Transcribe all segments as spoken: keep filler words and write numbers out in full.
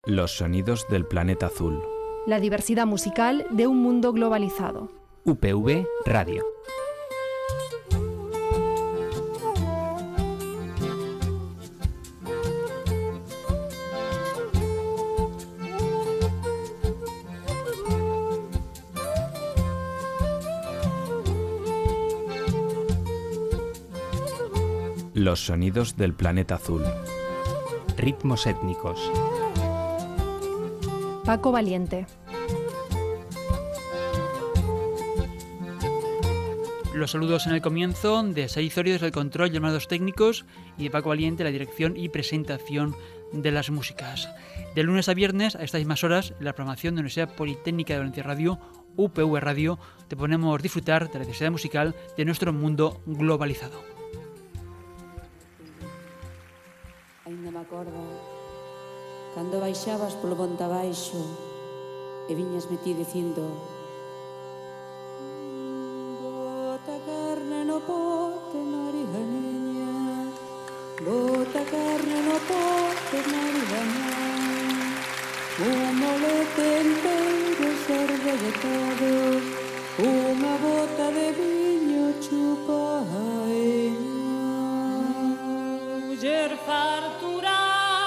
Los sonidos del planeta azul. La diversidad musical de un mundo globalizado. U P V Radio. Los sonidos del planeta azul. Ritmos étnicos. Paco Valiente. Los saludos en el comienzo de Said Zorio desde el control, llamados técnicos, y de Paco Valiente, la dirección y presentación de las músicas. De lunes a viernes, a estas mismas horas, en la programación de la Universidad Politécnica de Valencia Radio, U P V Radio, te ponemos a disfrutar de la diversidad musical de nuestro mundo globalizado. Ainda me acordo cando baixabas polo monte abaixo e viñas metí dicindo: bota carne no pote, María niña, bota carne no pote, María niña, un molete enteiro sorbe de todo, unha bota de viño chupa ai. Muller fartura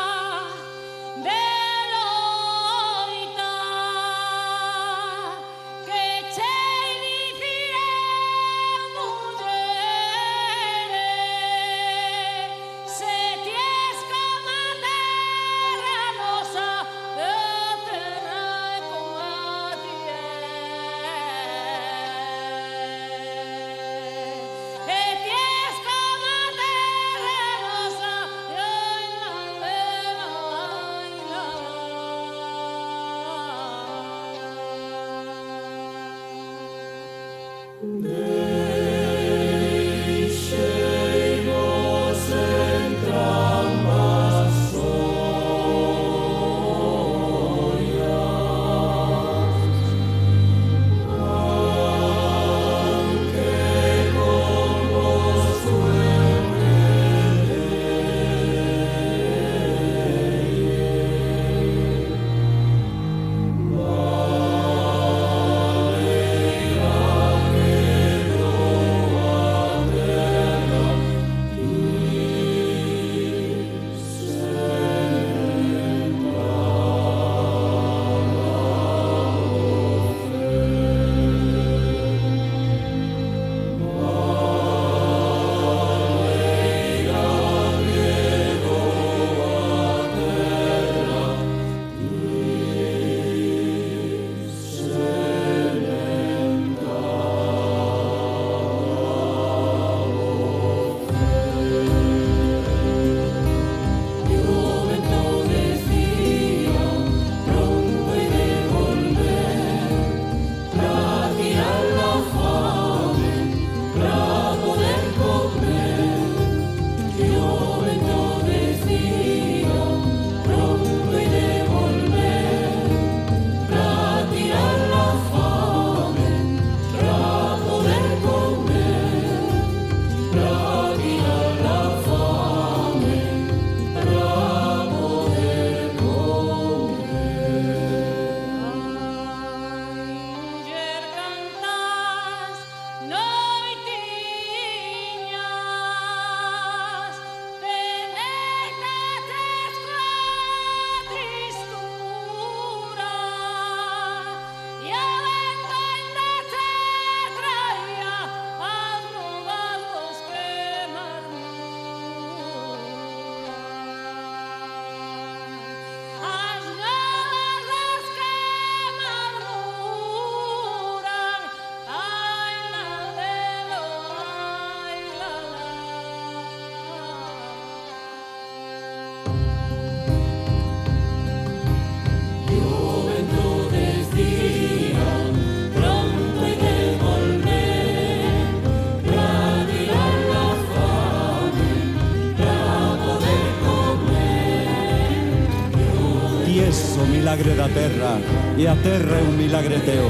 milagre da terra e a terra é un milagre teu,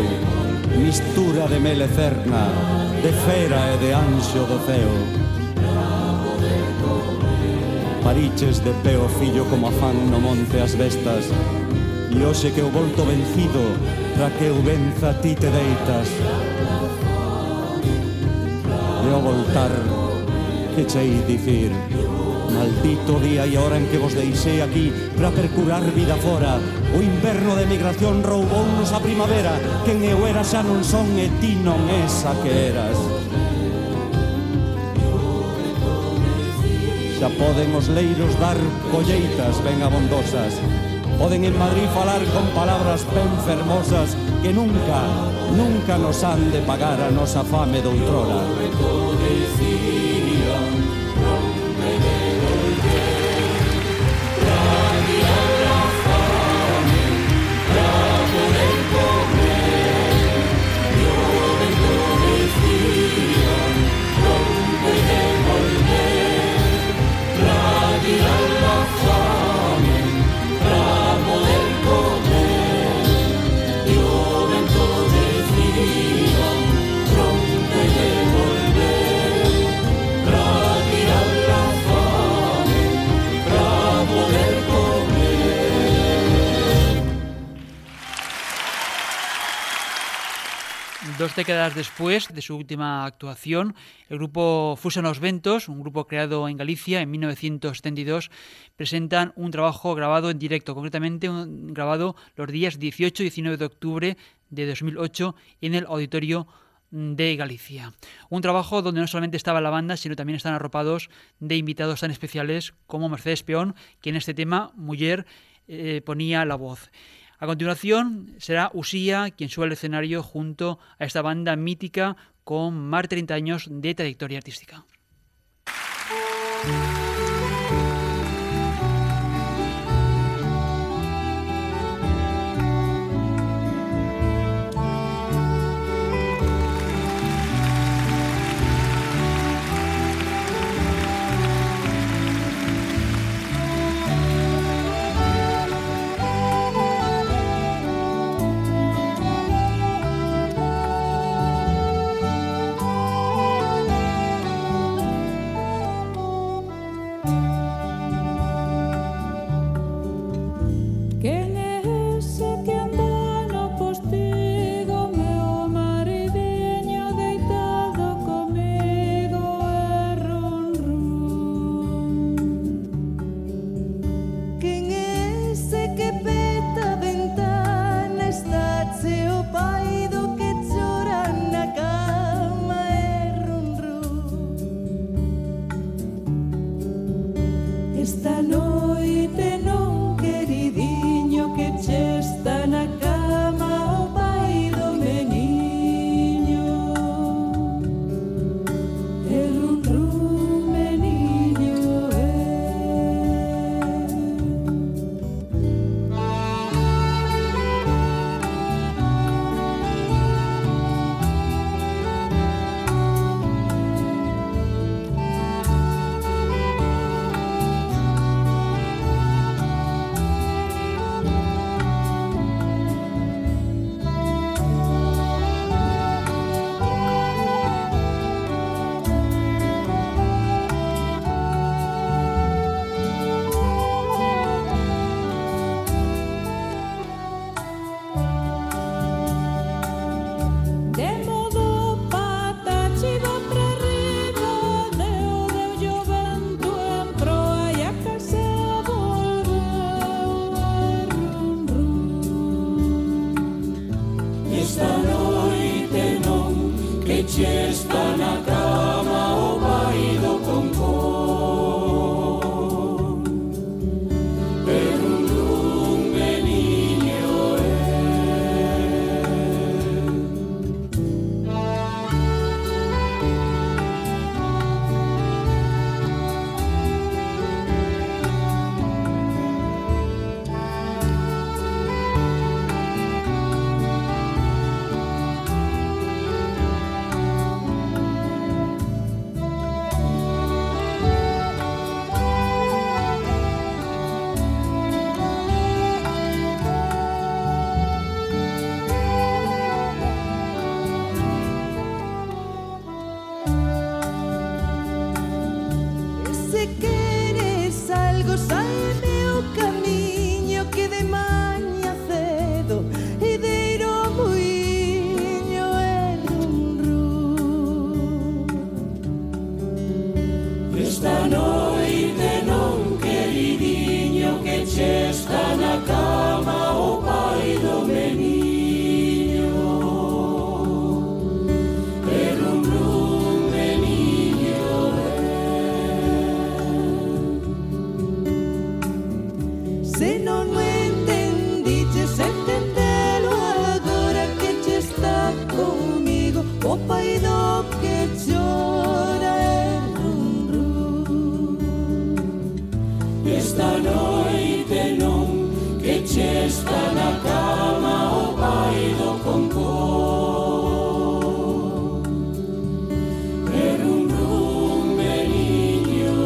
mistura de mel eterna, de fera e de anxo do ceo. pariches de pé o fillo como afán no monte as bestas. E hoxe que eu volto vencido, pra que eu venza ti te deitas. E ao voltar, que chei dicir, maldito día e a hora en que vos deixei aquí pra percurar vida fora. O inverno de migración roubounos a primavera. Quen eu era xa non son e ti non és a que eras. Xa poden os leiros dar colleitas ben abondosas. Poden en Madrid falar con palabras ben fermosas que nunca, nunca nos han de pagar a nosa fame doutrora. Dos décadas después de su última actuación, el grupo Fusan os Ventos, un grupo creado en Galicia en mil novecientos setenta y dos, presentan un trabajo grabado en directo, concretamente un, grabado los días dieciocho y diecinueve de octubre de dos mil ocho en el Auditorio de Galicia. Un trabajo donde no solamente estaba la banda, sino también están arropados de invitados tan especiales como Mercedes Peón, que en este tema, Muller, eh, ponía la voz. A continuación será Usía quien sube al escenario junto a esta banda mítica con más de treinta años de trayectoria artística. está na cama o pai do concón. E rum rum meniño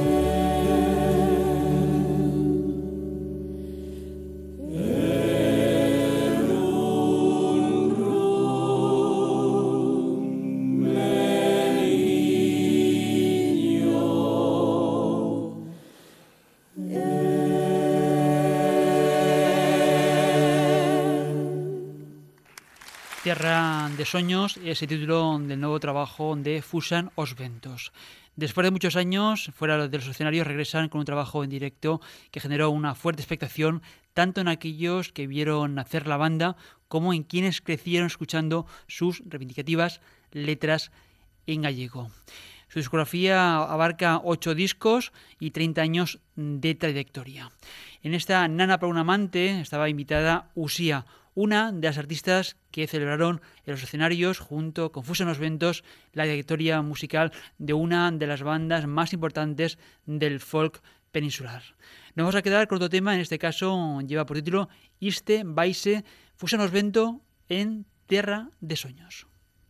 Tierra de Soños es el título del nuevo trabajo de Fusan os Ventos. Después de muchos años fuera de los escenarios, regresan con un trabajo en directo que generó una fuerte expectación tanto en aquellos que vieron nacer la banda como en quienes crecieron escuchando sus reivindicativas letras en gallego. Su discografía abarca ocho discos y treinta años de trayectoria. En esta Nana para un amante estaba invitada Usía, una de las artistas que celebraron en los escenarios junto con Fusan os Ventos la trayectoria musical de una de las bandas más importantes del folk peninsular. Nos vamos a quedar con otro tema, en este caso lleva por título Iste Baise Fusan os Vento en Tierra de Soños.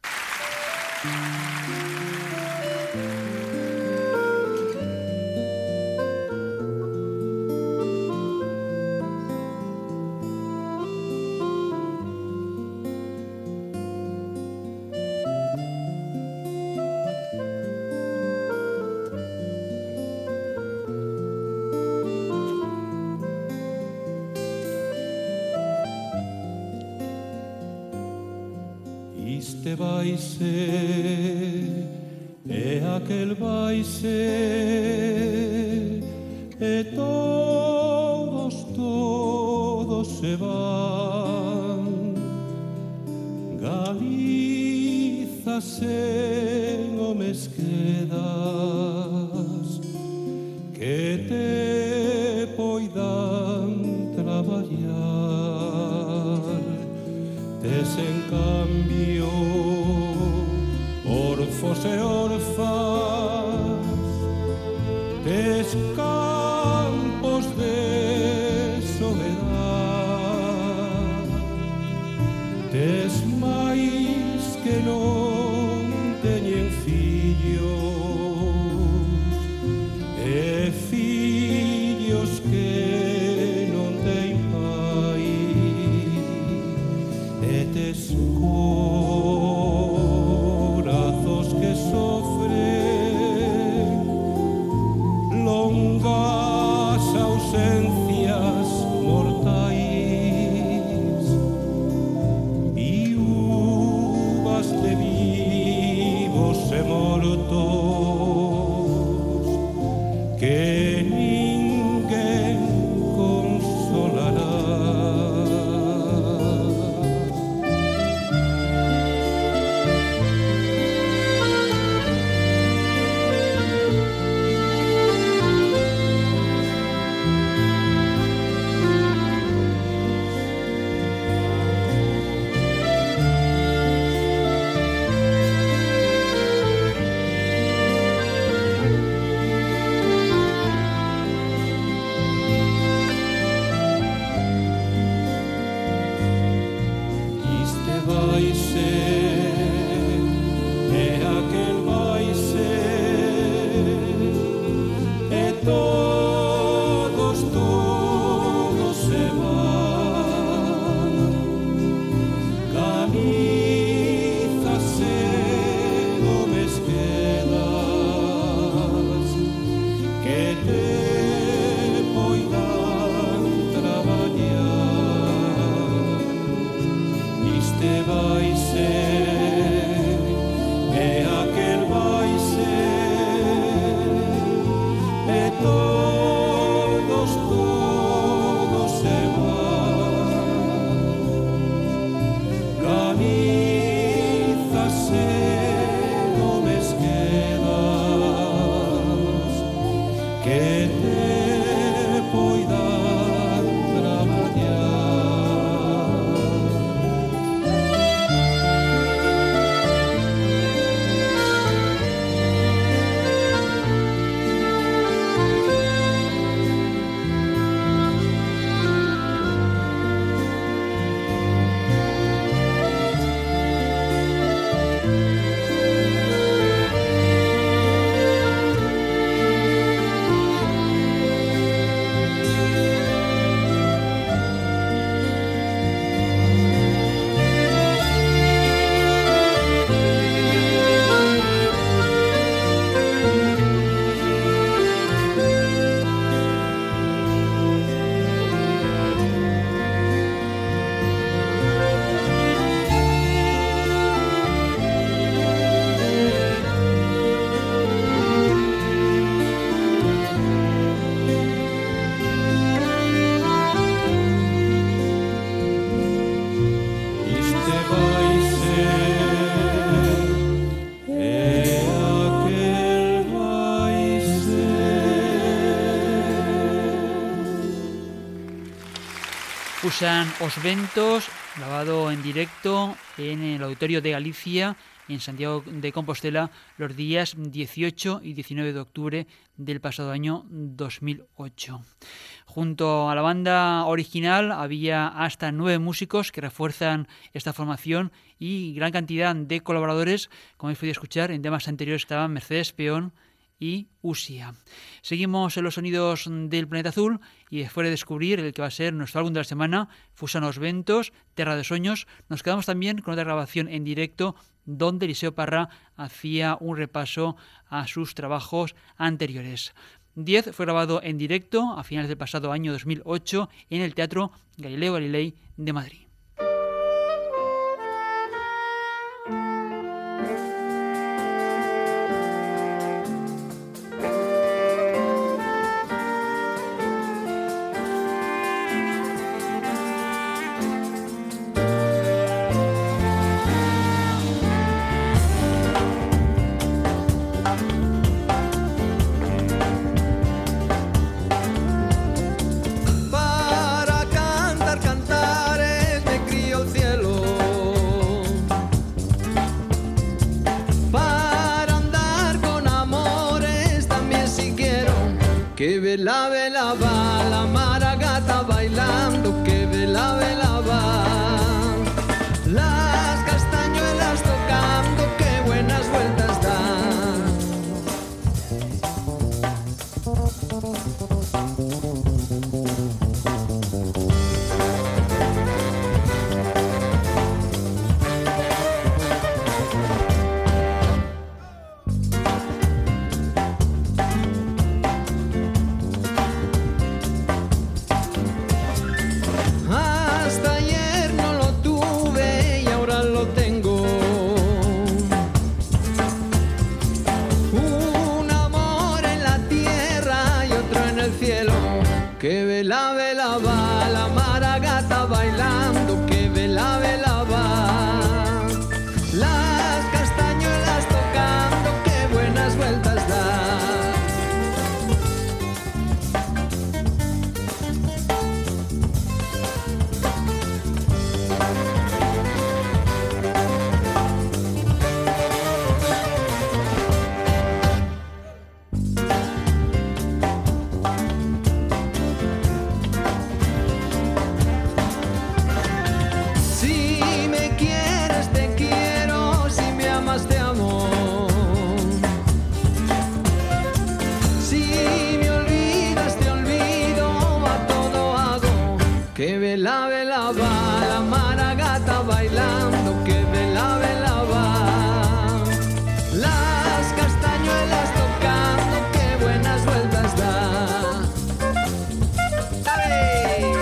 Este vai ser, e aquel vai ser, e todos, todos se van. Galiza sen homes quedas, que te poidan traballar. Tes en cambio orfos e orfas, tes campos de soledad, tes máis que non teñen fillos, e fillos que non ten pai. Tes corazos que sofren longas ausencias mortais y uvas de escuchan Os Ventos, grabado en directo en el Auditorio de Galicia, en Santiago de Compostela, los días dieciocho y diecinueve de octubre del pasado año dos mil ocho. Junto a la banda original había hasta nueve músicos que refuerzan esta formación y gran cantidad de colaboradores. Como habéis podido escuchar, en temas anteriores estaban Mercedes Peón y Usia. Seguimos en los sonidos del Planeta Azul y después de descubrir el que va a ser nuestro álbum de la semana, Fusan os Ventos, Terra de Soños, nos quedamos también con otra grabación en directo donde Eliseo Parra hacía un repaso a sus trabajos anteriores. diez fue grabado en directo a finales del pasado año dos mil ocho en el Teatro Galileo Galilei de Madrid. Que vela, vela va la maragata bailando, que vela, vela va. Las castañuelas tocando, qué buenas vueltas dan. Que vela, vela va la maragata bailando, que vela, vela va. Las castañuelas tocando, qué buenas vueltas da. Que vela, vela va la maragata bailando, que vela, vela va. Las castañuelas tocando, qué buenas vueltas da. ¡Dale!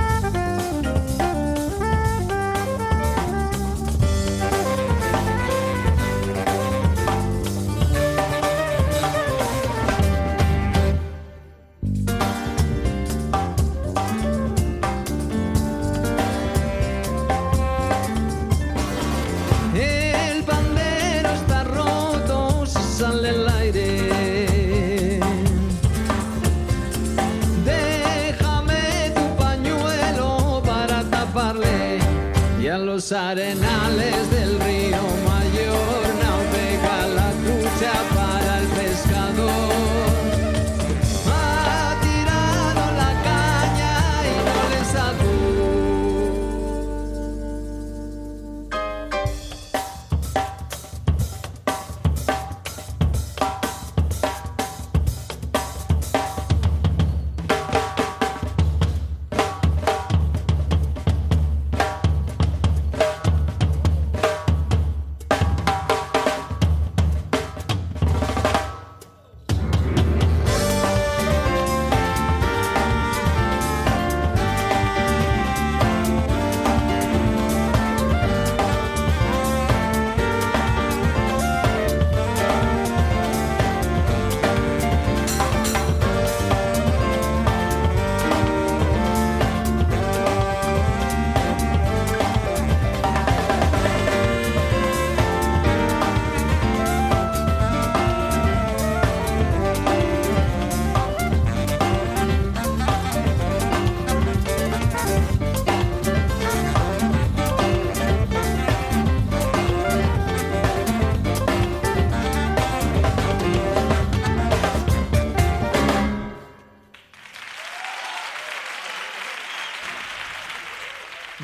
Los arenales del río Mayor navega la trucha para el pescador. Ha tirado la caña y no le sacó.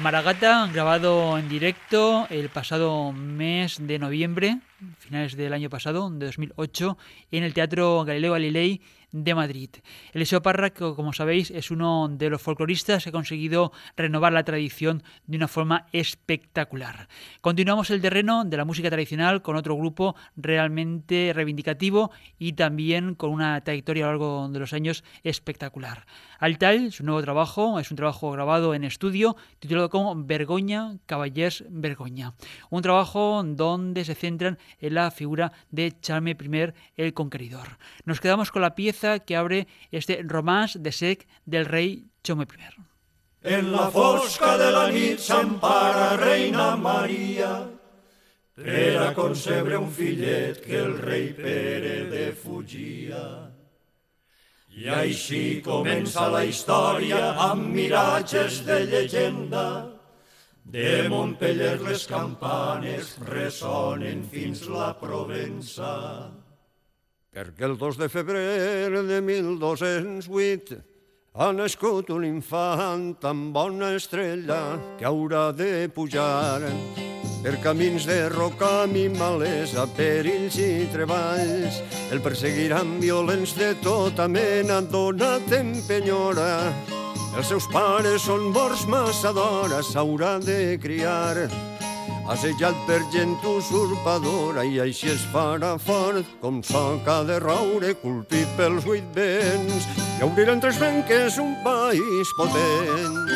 Maragata, grabado en directo el pasado mes de noviembre, finales del año pasado, de dos mil ocho, en el Teatro Galileo Galilei de Madrid. Eliseo Parra, que como sabéis es uno de los folcloristas que ha conseguido renovar la tradición de una forma espectacular. Continuamos el terreno de la música tradicional con otro grupo realmente reivindicativo y también con una trayectoria a lo largo de los años espectacular. Altal, su nuevo trabajo, es un trabajo grabado en estudio titulado como Vergoña, Caballers Vergoña. Un trabajo donde se centran en la figura de Charme I el Conqueridor. Nos quedamos con la pieza que abre este romance de sec del rei Jaume I. En la fosca de la nit s'empara Reina Maria per a concebre un fillet que el rei Pere defugia. I així comença la història amb miratges de llegenda. De Montpeller les campanes ressonen fins la Provença. Perquè el dos de febrer de mil dos-cents vuit ha nascut un infant amb bona estrella que haurà de pujar per camins de roca i malesa, perills i treballs. El perseguiran violents de tota mena, donat en penyora. Els seus pares són morts massa d'hora, s'haurà de criar. Assejat per gent usurpadora i així es farà fort com soca de roure colpit pels vuit vents i obriran tres branques un país potent.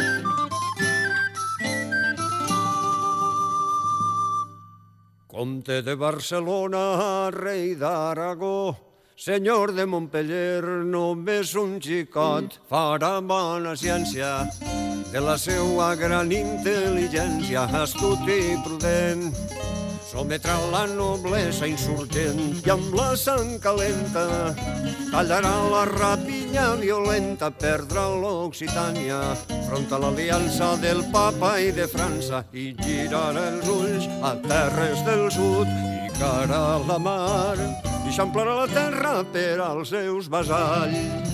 Comte de Barcelona, rei d'Aragó, senyor de Montpeller, només un xicot farà bona ciència. De la seua gran intel·ligència, astut i prudent, sometrà la noblesa insurgent i amb la sang calenta tallarà la rapinya violenta, perdrà l'Occitània front a l'aliança del papa i de França i girarà els ulls a terres del sud i cara a la mar i s'amplarà la terra per als seus vassalls.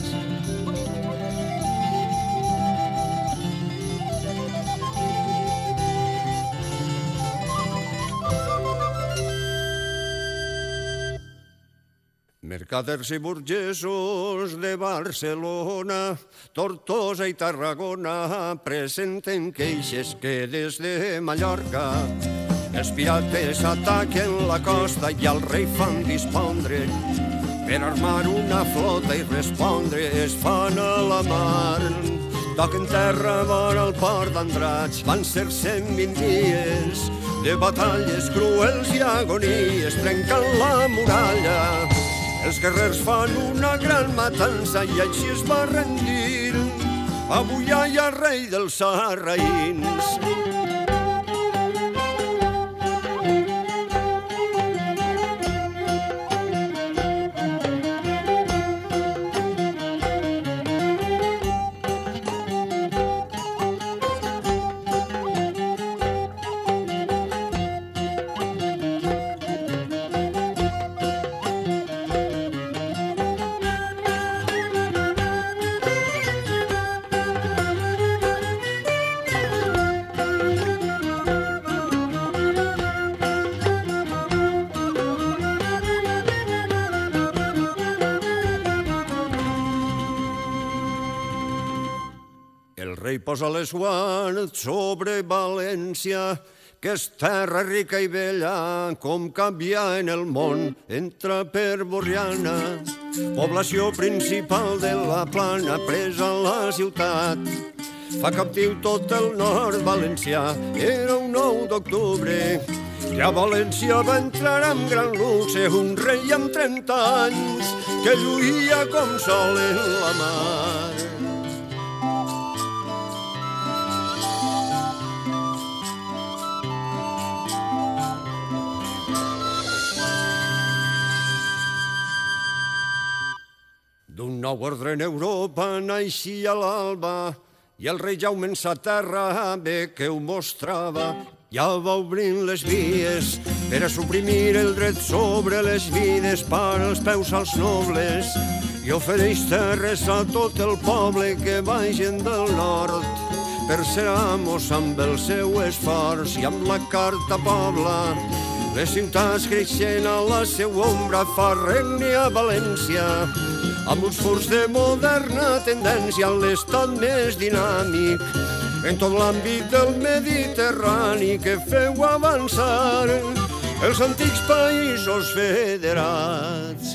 Mercaders i burgesos de Barcelona, Tortosa i Tarragona presenten queixes que des de Mallorca els pirates ataquen la costa i al rei fan dispondre per armar una flota i respondre es fan a la mar. Toquen terra vora el port d'Andratx, van ser cent vint dies de batalles cruels i agonies, trencant la muralla. Els guerrers fan una gran matança i així es va rendir avui hi ha rei dels sarraïns. Posa les guants sobre València, que és terra rica i bella, com canvia en el món, entra per Borriana, població principal de la plana, presa la ciutat. Fa captiu tot el nord valencià, era un nou d'octubre, que a València va entrar amb gran luxe un rei amb trenta anys, que lluïa com sol en la mar. D'un nou ordre en Europa naixia l'alba i el rei Jaume en sa terra bé que ho mostrava. Ja va obrint les vies per a suprimir el dret sobre les vides, para els peus als nobles i ofereix terres a tot el poble que vagin del nord. perseamos amb el seu esforç i amb la carta pobla. Les ciutats creixent a la seva ombra fa regnar a València, amb uns furs de moderna tendència en l'estat més dinàmic, en tot l'àmbit del Mediterrani que feu avançar els antics països federats.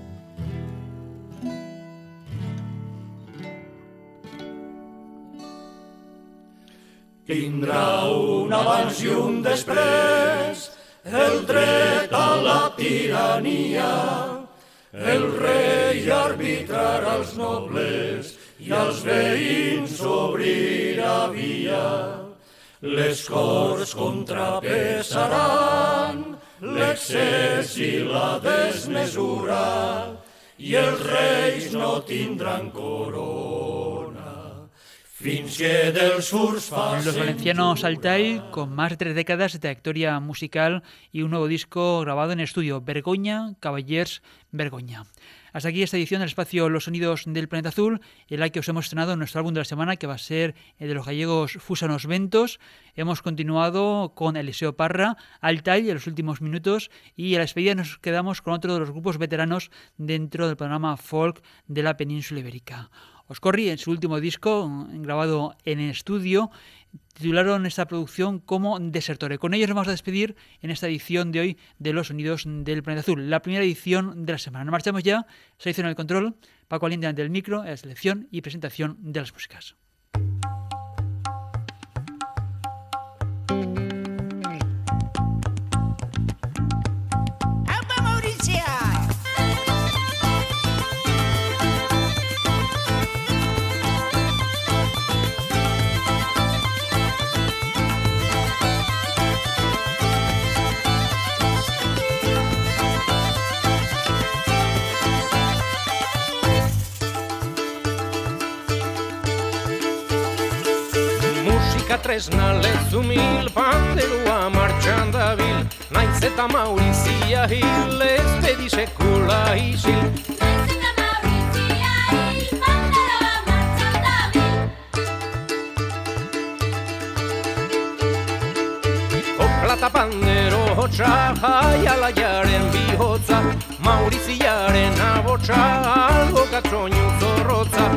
Tindrà un abans i un després, el dret a la tirania. El rei arbitrarà als nobles i als veïns obrirà via. Les corts contrapesaran l'excés i la desmesura i els reis no tindran corona. Fins que dels furs facin... Los valencianos Altai, con más de tres décadas de trayectoria musical y un nuevo disco grabado en estudio, Vergoña, Cavallers, Vergoña. Hasta aquí esta edición del espacio Los Sonidos del Planeta Azul, en la que os hemos estrenado nuestro álbum de la semana, que va a ser el de los gallegos Fúsanos Ventos. Hemos continuado con Eliseo Parra, Altai en los últimos minutos, y a la despedida nos quedamos con otro de los grupos veteranos dentro del panorama folk de la península ibérica. Oscorri, en su último disco, grabado en estudio, titularon esta producción como Desertore. Con ellos nos vamos a despedir en esta edición de hoy de Los Sonidos del Planeta Azul, la primera edición de la semana. Nos marchamos ya, se hizo en el control, Paco Aliente ante el micro, en la selección y presentación de las músicas. Tresna lezumil, panderua martxan dabil, naiz eta Maurizia hil, ez pedi sekula isil. Naiz eta Maurizia hil, panderua martxan dabil. Koplata pandero hotza, jaiala jaren bihotza, Mauriziaren abotza, algo gatzoinu zorrotza.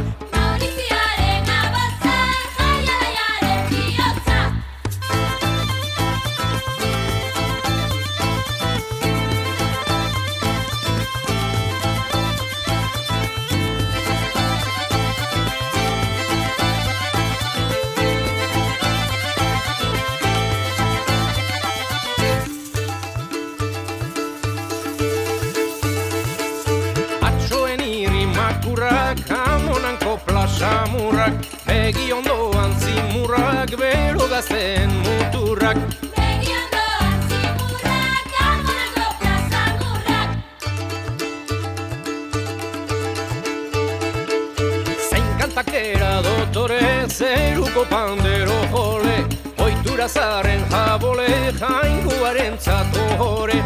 Samurrak, begi ondoan zimurrak, bero gazten muturrak. Begi ondoan zimurrak, amonako plazamurrak. Zein kantakera dotore, zeruko pandero jole, oitura zaren jabole, jainguaren zatore.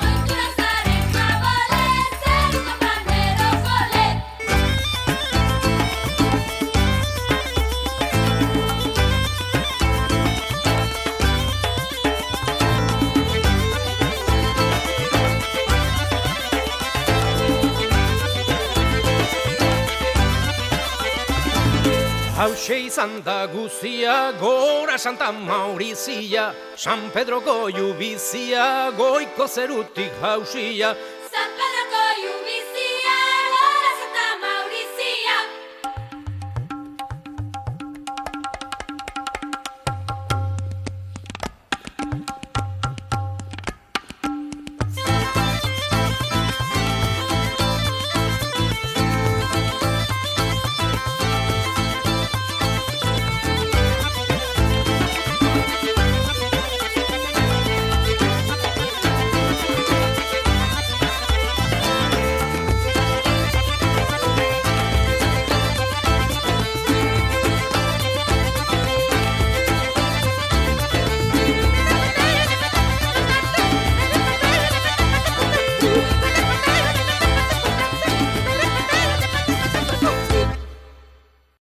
Hauxe izan da guzia, gora Santa Maurizia, San Pedro goiu bizia, goiko zerutik hausia. San Pedro